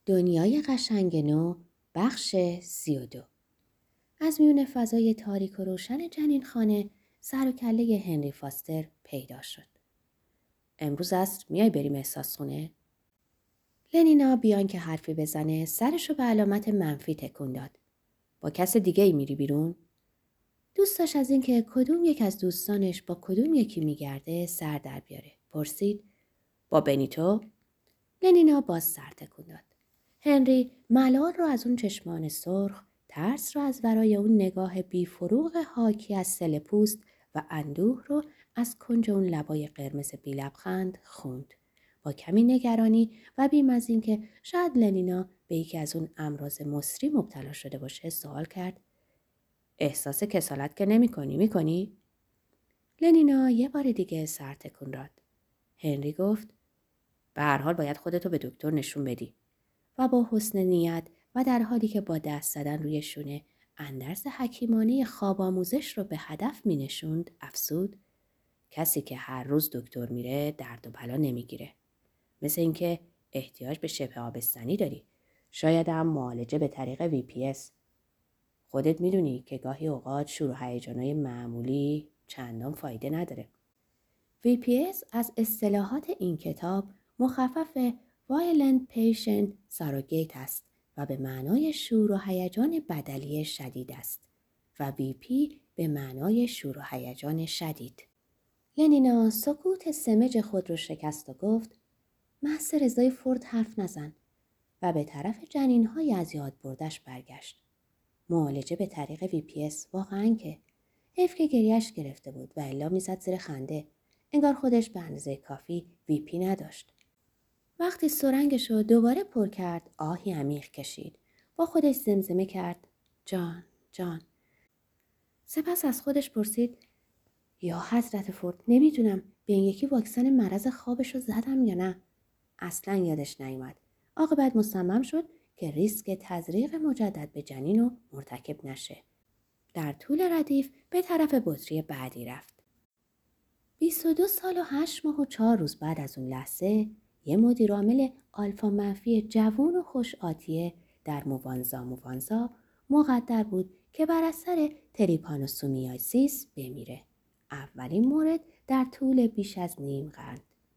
دنیای قشنگ نو بخش 32 از میون فضای تاریک و روشن جنین خانه سر و کله هنری فاستر پیدا شد. امروز عصر میای بریم احساس خونه؟ لنینا بیان که حرفی بزنه سرشو به علامت منفی تکون داد. با کس دیگه ای میری بیرون؟ دوست داشت از اینکه کدوم یک از دوستانش با کدوم یکی میگرده سر در بیاره. پرسید با بنیتو؟ لنینا باز سر تکون داد. هنری ملال رو از اون چشمان سرخ، ترس رو از ورای اون نگاه بیفروغ حاکی از سل پوست و اندوه رو از کنج اون لبای قرمز بی لبخند خوند. با کمی نگرانی و بیم از این که شاید لنینا به یکی از اون امراض مصری مبتلا شده باشه سوال کرد احساس کسالت که میکنی؟ لنینا یه بار دیگه سر تکون داد. هنری گفت به هر حال باید خودتو به دکتر نشون بدی. و با حسن نیت و در حالی که با دست زدن روی شونه اندرز حکیمانه خواب آموزش رو به هدف می نشوند افسود کسی که هر روز دکتر میره درد و بلا نمیگیره. مثل اینکه احتیاج به شبه آبستنی داری. شاید هم معالجه به طریق VPS. خودت میدونی که گاهی اوقات شور و هیجانای معمولی چندان فایده نداره. VPS از اصطلاحات این کتاب مخفف Violent Patient Surrogate است و به معنای شور و هیجان بدلی شدید است و VP به معنای شور و هیجان شدید. لنینا سکوت سمج خود را شکست و گفت محض رضای فورد حرف نزن و به طرف جنین‌های از یاد بردش برگشت. معالجه به طریق VPS واقعاً که حیف که گریهش گرفته بود و الا میزد زیر خنده. انگار خودش به اندازه کافی VP نداشت. وقتی سرنگش رو دوباره پر کرد آهی عمیق کشید. با خودش زمزمه کرد جان جان. سپس از خودش پرسید یا حضرت فورد نمیدونم به این یکی واکسن مرض خوابش رو زدم یا نه. اصلا یادش نیامد. عاقبت مصمم شد که ریسک تزریق مجدد به جنین رو مرتکب نشه. در طول ردیف به طرف بطری بعدی رفت. 22 سال و 8 ماه و 4 روز بعد از اون لحظه یه مدیر عامل آلفا منفی جوون و خوش آتیه در موانزا مقدر بود که بر اثر تریپانوسومیاسیس بمیره. اولین مورد در طول بیش از نیم قرن.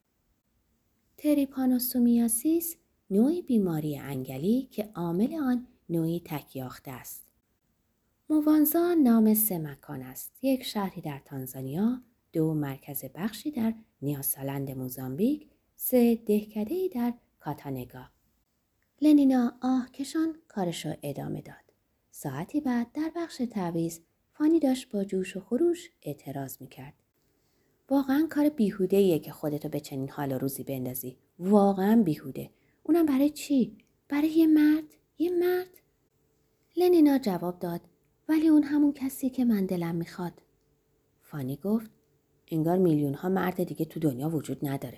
تریپانوسومیاسیس نوعی بیماری انگلی که عامل آن نوعی تک‌یافته است. موانزا نام 3 مکان است. 1 شهری در تانزانیا، 2 مرکز بخشی در نیاسالند موزامبیک، 3 دهکده‌ای در کاتانگا. لنینا کشان کارشو ادامه داد. ساعتی بعد در بخش تعویض فانی داشت با جوش و خروش اعتراض میکرد. واقعا کار بیهوده‌ایه که خودتو به چنین حال و روزی بندازی. واقعا بیهوده. اونم برای چی؟ برای یه مرد؟ لنینا جواب داد ولی اون همون کسی که من دلم میخواد. فانی گفت انگار میلیون ها مرد دیگه تو دنیا وجود نداره.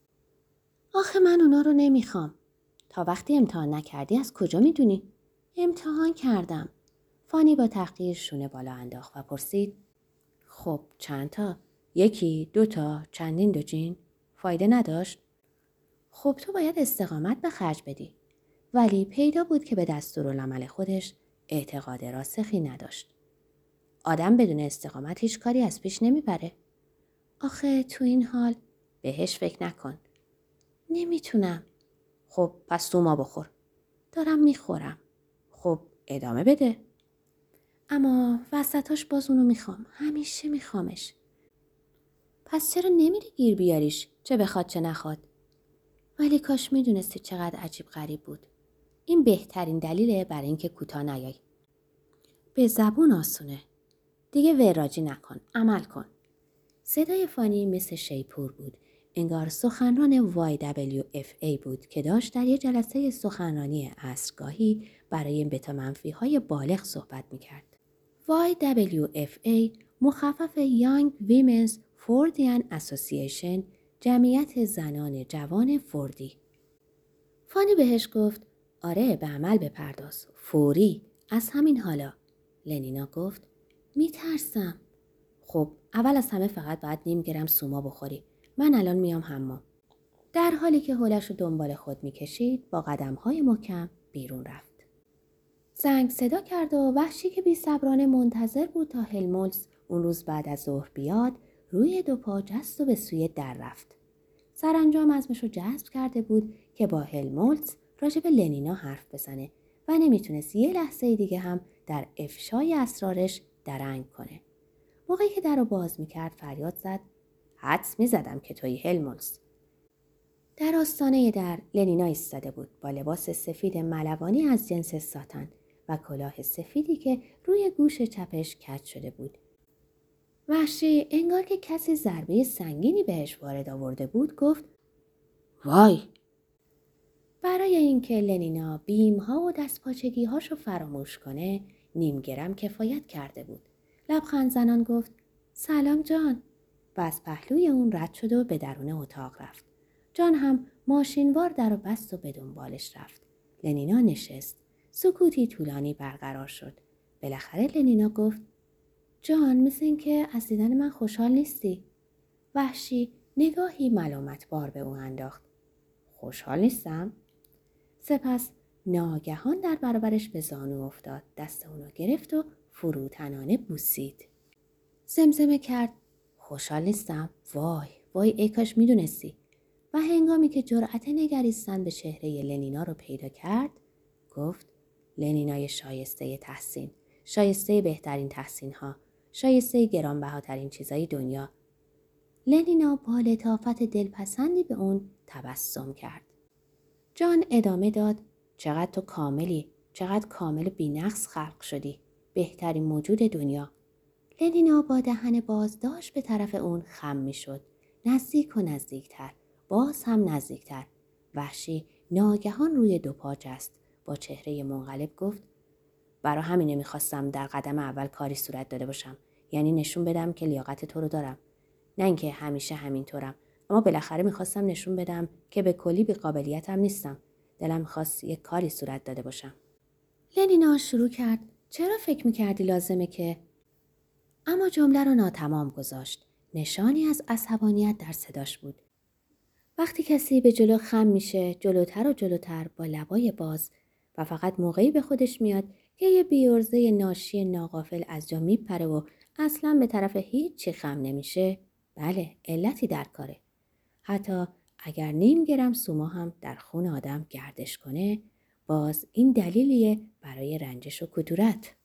آخه من اونا رو نمیخوام. تا وقتی امتحان نکردی از کجا میدونی؟ امتحان کردم. فانی با تحقیر شونه بالا انداخت و پرسید خب چند تا؟ 1 2 تا چندین دوجین؟ فایده نداشت؟ خب تو باید استقامت به خرج بدی. ولی پیدا بود که به دستورالعمل خودش اعتقاد راسخی نداشت. آدم بدون استقامت هیچ کاری از پیش نمیبره. آخه تو این حال بهش فکر نکن. نمیتونم. خب پس تو ما بخور. دارم میخورم. خب ادامه بده. اما وسطاش باز اونو میخوام. همیشه میخوامش. پس چرا نمیری گیر بیاریش؟ چه بخواد چه نخواد. ولی کاش میدونستی چقدر عجیب غریب بود. این بهترین دلیله برای اینکه کوتاه نیای. به زبون آسونه. دیگه وراجی نکن. عمل کن. صدای فانی مثل شیپور بود. انگار سخنران YWFA بود که داشت در یک جلسه سخنرانی عصرگاهی برای بتا منفی های بالغ صحبت میکرد. YWFA مخفف Young Women's Fordian Association، جمعیت زنان جوان فوردی. فانی بهش گفت آره به عمل بپرداز. فوری. از همین حالا. لنینا گفت میترسم. خب اول از همه فقط باید 0.5 گرم سوما بخوری. من الان میام حمام. در حالی که حولش رو دنبال خود میکشید با قدم‌های محکم بیرون رفت. زنگ صدا کرد و وحشی که بی‌صبرانه منتظر بود تا هلمولتز اون روز بعد از ظهر بیاد روی 2 پا جست و به سوی در رفت. سرانجام عزمش رو جذب کرده بود که با هلمولتز راجع به لنینا حرف بزنه و نمیتونست یه لحظه دیگه هم در افشای اسرارش درنگ کنه. موقعی که در رو باز میکرد فریاد زد: حدس میزدم که توی هلمولتز. در آستانه در لنینا ایستاده بود با لباس سفید ملوانی از جنس ساتن و کلاه سفیدی که روی گوش چپش کج شده بود. وحشی انگار که کسی ضربه سنگینی بهش وارد آورده بود گفت: وای! برای اینکه لنینا بیمها و دستپاچگی‌هاشو فراموش کنه نیم گرم کفایت کرده بود. لبخند زنان گفت: سلام جان. و از پهلوی اون رد شد و به درون اتاق رفت. جان هم ماشینوار در و بست و به دنبالش رفت. لنینا نشست. سکوتی طولانی برقرار شد. بالاخره لنینا گفت: جان، مثل این که از دیدن من خوشحال نیستی. وحشی نگاهی ملامت بار به او انداخت. خوشحال نیستم؟ سپس ناگهان در برابرش به زانو افتاد. دست اونو گرفت و فروتنانه بوسید. زمزمه کرد: خوشحال نیستم؟ وای وای، ای کاش میدونستی. و هنگامی که جرأت نگریستن به چهره لنینا رو پیدا کرد گفت: لنینای شایسته تحسین، شایسته بهترین تحسین ها، شایسته گرانبهاترین چیزای دنیا. لنینا با لطافت دلپسندی به اون تبسم کرد. جان ادامه داد: چقدر تو کاملی، چقدر کامل و بی‌نقص خلق شدی، بهترین موجود دنیا. لنینا با دهن باز داشت به طرف اون خم می شد. نزدیک و نزدیکتر، باز هم نزدیکتر. وحشی ناگهان روی 2 پا جست. با چهره منقلب گفت: برا همینه میخواستم در قدم اول کاری صورت داده باشم. یعنی نشون بدم که لیاقت تو رو دارم. نه اینکه همیشه همینطورم، اما بالاخره میخواستم نشون بدم که به کلی بی‌قابلیتم نیستم. دلم میخواست یک کاری صورت داده باشم. لنینا شروع کرد: چرا فکر میکردی لازمه که؟ اما جمله رو ناتمام گذاشت. نشانی از عصبانیت در صداش بود. وقتی کسی به جلو خم میشه، جلوتر و جلوتر با لبای باز و فقط موقعی به خودش میاد که یه بیورزه ناشی ناغافل از جا میپره و اصلاً به طرف هیچی خم نمیشه، بله، علتی در کاره. حتی اگر نیم گرم سوما هم در خون آدم گردش کنه، باز این دلیلیه برای رنجش و کدورت.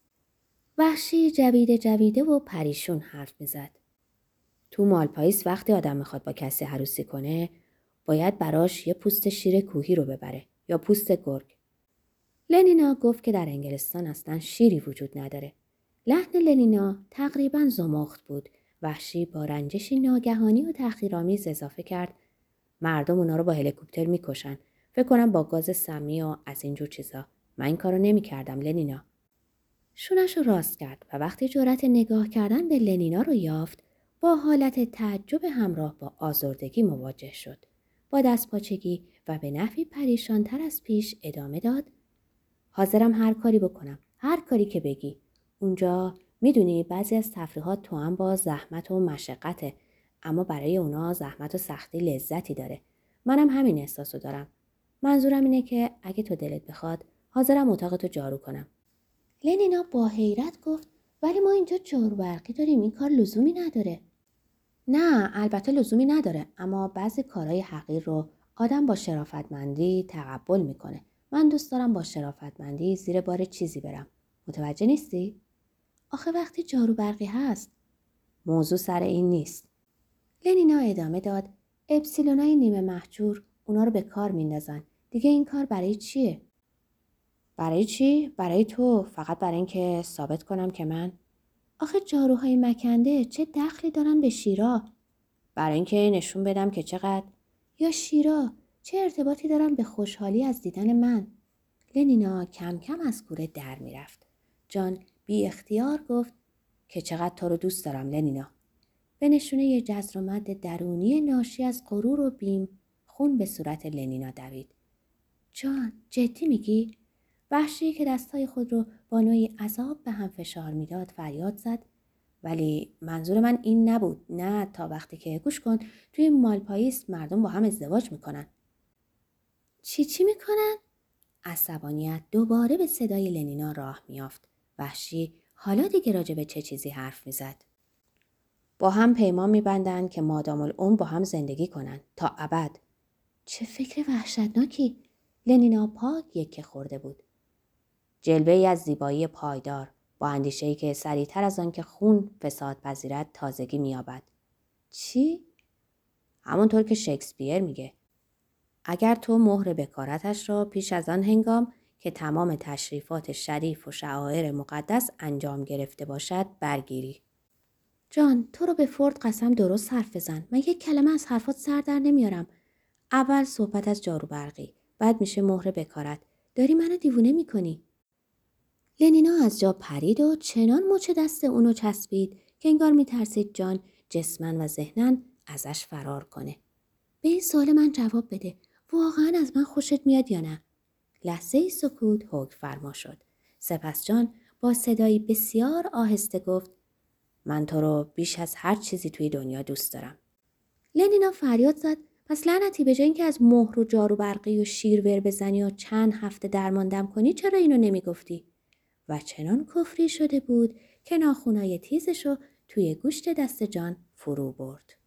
وحشی جویده و پریشون حرف میزد. تو مالپاییس وقتی آدم میخواد با کسی عروسی کنه، باید براش یه پوست شیر کوهی رو ببره یا پوست گرگ. لنینا گفت که در انگلستان اصلا شیری وجود نداره. لحن لنینا تقریباً زمخت بود. وحشی با رنجشی ناگهانی و تحقیرآمیز اضافه کرد: مردم اونا رو با هلیکوپتر میکشن. فکر کنم با گاز سمی و از اینجور چیزا. من این کارو نمیکردم لنینا. شونش رو راست کرد و وقتی جرأت نگاه کردن به لنینا رو یافت، با حالت تعجب همراه با آزردگی مواجه شد. با دستپاچگی و به نحوی پریشانتر از پیش ادامه داد: حاضرم هر کاری بکنم، هر کاری که بگی. اونجا میدونی بعضی از تفریحات تو هم با زحمت و مشقته، اما برای اونا زحمت و سختی لذتی داره. منم همین احساسو دارم. منظورم اینه که اگه تو دلت بخواد حاضرم اتاقتو جارو کنم. لنینا با حیرت گفت: ولی ما اینجا جارو برقی داریم، این کار لزومی نداره. نه، البته لزومی نداره، اما بعضی کارهای حقیر رو آدم با شرافتمندی تقبل میکنه. من دوست دارم با شرافتمندی زیر بار چیزی برم. متوجه نیستی؟ آخه وقتی جارو برقی هست. موضوع سر این نیست. لنینا ادامه داد: اپسیلونای نیمه محجور اونا رو به کار میندازن. دیگه این کار برای چیه؟ برای چی؟ برای تو، فقط برای اینکه ثابت کنم که من. آخه جاروهای مکنده چه دخلی دارن به شیرا؟ برای اینکه نشون بدم که چقدر. یا شیرا چه ارتباطی دارن به خوشحالی از دیدن من؟ لنینا کم کم از کوره در میرفت. جان بی اختیار گفت که چقدر تو رو دوست دارم لنینا. به نشونه یه جزر و مد درونی ناشی از غرور و بیم خون به صورت لنینا دوید. جان جدی میگی؟ وحشی که دستای خود رو با نوعی عذاب به هم فشار میداد فریاد زد: ولی منظور من این نبود. نه، تا وقتی که گوش کن، توی مالپاییس مردم با هم ازدواج میکنن. چی میکنن؟ عصبانیت دوباره به صدای لنینا راه میافت. وحشی حالا دیگه راجع به چه چیزی حرف میزد؟ با هم پیمان میبندن که مادام العمر با هم زندگی کنن تا ابد. چه فکر وحشتناکی! لنینا پا یکه خورده بود. جلوه ای از زیبایی پایدار، با اندیشه‌ای که سریعتر از آن که خون فساد پذیرد تازگی می‌یابد. چی؟ همونطور که شکسپیر میگه. اگر تو مهر بکارتش را پیش از آن هنگام که تمام تشریفات شریف و شعائر مقدس انجام گرفته باشد برگیری. جان، تو رو به فورد قسم درست حرف بزن. من یک کلمه از حرفات سر در نمیارم. اول صحبت از جارو برقی، بعد میشه مهر بکارت. داری منو دیوونه میکنی. لنینا از جا پرید و چنان مچ دست اونو چسبید که انگار میترسید جان جسمن و ذهنن ازش فرار کنه. به این سوال من جواب بده. واقعا از من خوشت میاد یا نه؟ لحظه ای سکوت حکم فرما شد. سپس جان با صدایی بسیار آهسته گفت: من تو رو بیش از هر چیزی توی دنیا دوست دارم. لنینا فریاد زد: پس لعنتی، به جای اینکه از مهر و جارو برقی و شیر ور بزنی و چند هفته درماندم کنی چرا اینو نمیگفتی؟ و چنان کفری شده بود که ناخنای تیزشو توی گوشت دست جان فرو برد.